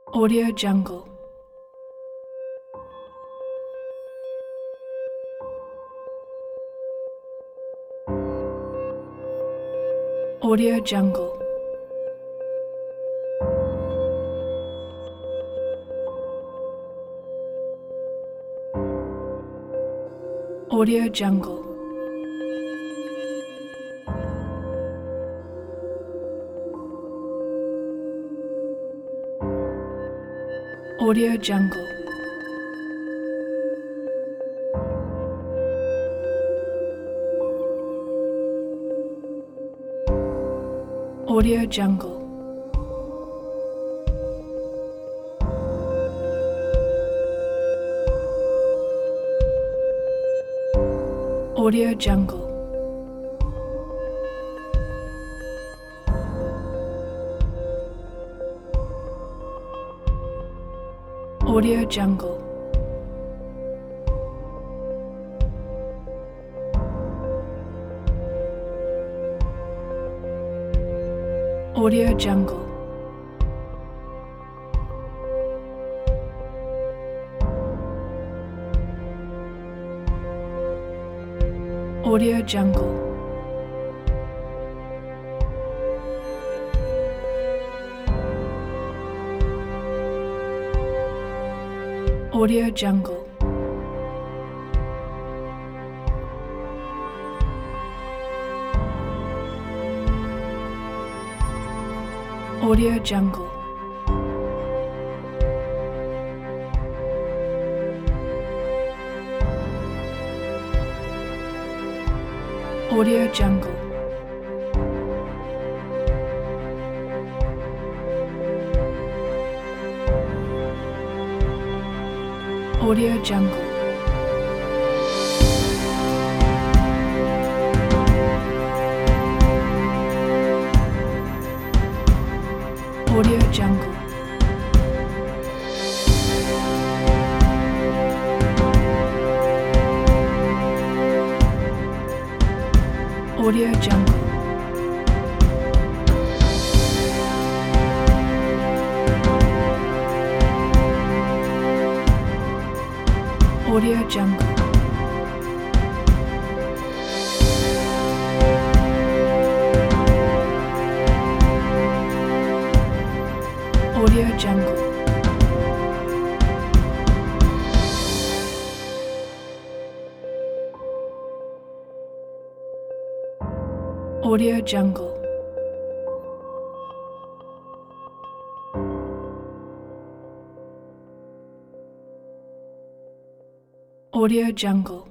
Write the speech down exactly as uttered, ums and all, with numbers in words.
Audio Jungle. Audio Jungle. Audio Jungle. Audio Jungle. Audio Jungle. Audio Jungle. Audio Jungle. Audio Jungle. Audio Jungle. Audio Jungle. Audio Jungle. Audio Jungle. Audio Jungle. Audio Jungle. Audio Jungle. Audio Jungle. Audio Jungle. Audio Jungle. Audio Jungle.